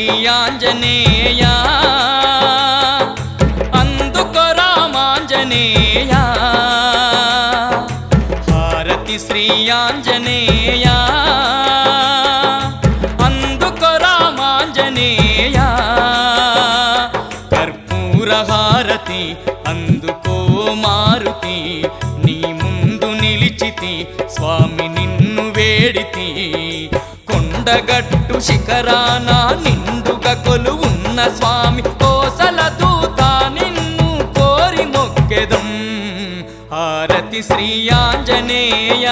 శ్రీ ఆంజనేయ అందుకో రామాంజనేయ హారతి శ్రీ ఆంజనేయ అందుకో రామాంజనేయ కర్పూర హారతి అందుకో మారుతి నీ ముందు నిలిచితి స్వామి నిన్ను వేడితి కొండగట్టు శిఖరాన నిండుగా కొలువున్న స్వామి కోసల దూత నిన్ను కోరి మొక్కెదం హారతి శ్రీ ఆంజనేయ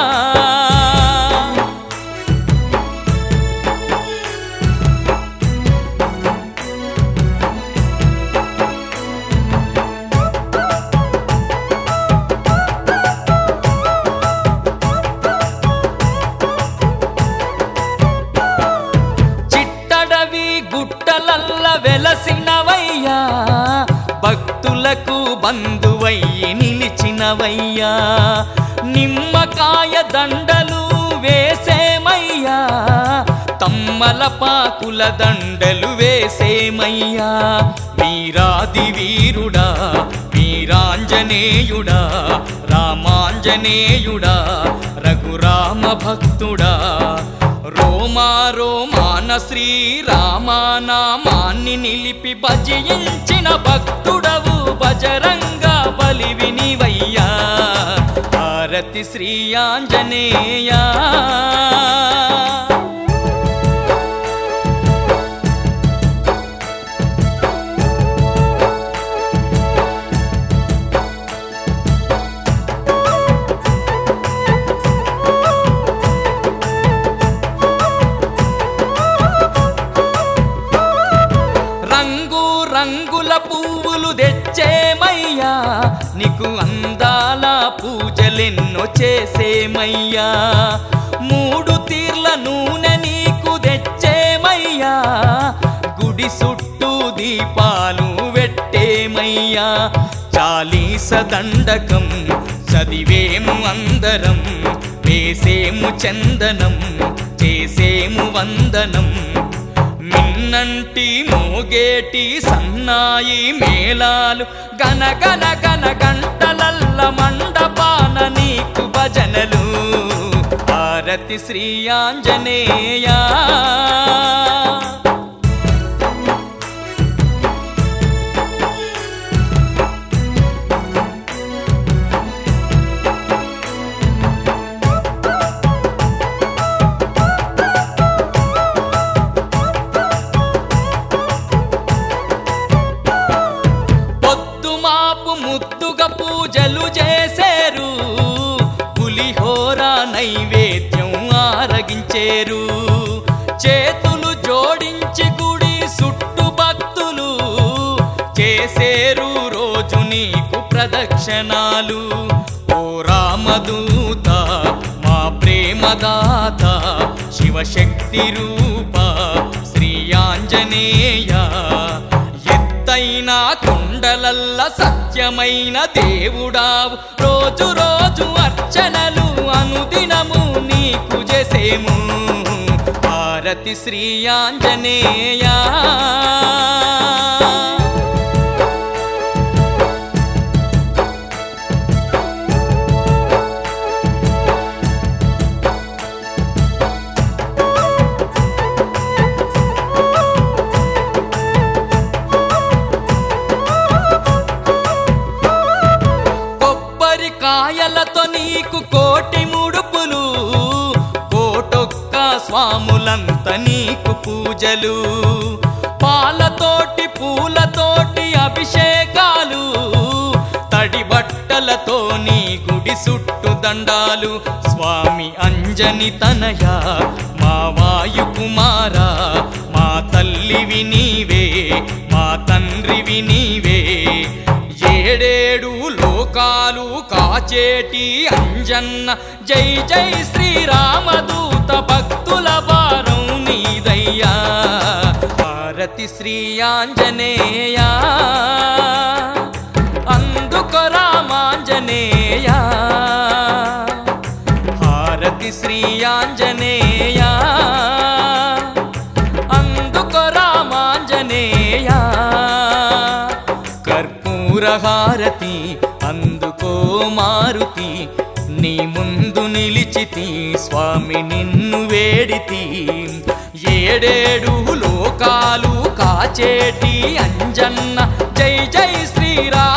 గుట్టలల్ల వెలసినవయ్యా భక్తులకు బంధువయ్యి నిలిచినవయ్యా నిమ్మకాయ దండలు వేసేమయ్యా తమ్మలపాకుల దండలు వేసేమయ్యా వీరాది వీరుడా వీరాంజనేయుడా రామాంజనేయుడా రఘురామ భక్తుడా రోమా రోమాన శ్రీరామానామాన్ని నిలిపి భజించిన భక్తుడవు బజరంగ బలివి నీవయ్యా హారతి శ్రీ ఆంజనేయ రంగుల పువ్వులు తెచ్చేమయ్యా నీకు అందాల పూజలెన్నో చేసేమయ్యా మూడు తీర్ల నూనె నీకు తెచ్చేమయ్యా గుడి చుట్టూ దీపాలు పెట్టేమయ్యా చాలీస దండకం చదివేము అందరం వేసేము చందనం చేసేము వందనం మిన్నంటి మోగేటి సన్నాయి మేళాలు గనగన గన గంటలల్ల మండపాన నీకు భజనలు హారతి శ్రీ ఆంజనేయ ముద్దుగా పూజలు చేసేరు పులిహోర నైవేద్యం ఆరగించేరు చేతులు జోడించి గుడి చుట్టూ భక్తులు చేసేరు రోజు నీకు ప్రదక్షిణాలు ఓ రామదూత మా ప్రేమదాత శివశక్తి రూప శ్రీ ఆంజనేయ ఎత్తైన కొండలల్ల సత్యమైన దేవుడావు రోజు రోజు అర్చనలు అనుదినము నీకు చేసేము హారతి శ్రీ ఆంజనేయ కాయలతో నీకు కోటి ముడుపులు కోటొక్క స్వాములంత నీకు పూజలు పాలతోటి పూలతోటి అభిషేకాలు తడి బట్టలతో నీ గుడి చుట్టూ దండాలు స్వామి అంజని తనయ మా వాయు కుమారా మా తల్లివి నీవే మా తండ్రివి నీవే ఏడేడు లోకాలు కాచేటి అంజన్న జై జై శ్రీరామదూత భక్తుల భారం నీదయ్యా హారతి శ్రీ ఆంజనేయ అందుకో రామాంజనేయ హారతి శ్రీ ఆంజనేయ అందుకో హారతి అందుకో మారుతి నీ ముందు నిలిచితి స్వామి నిన్ను వేడితి ఏడేడు లోకాలు కాచేటి అంజన్న జై జై శ్రీరామ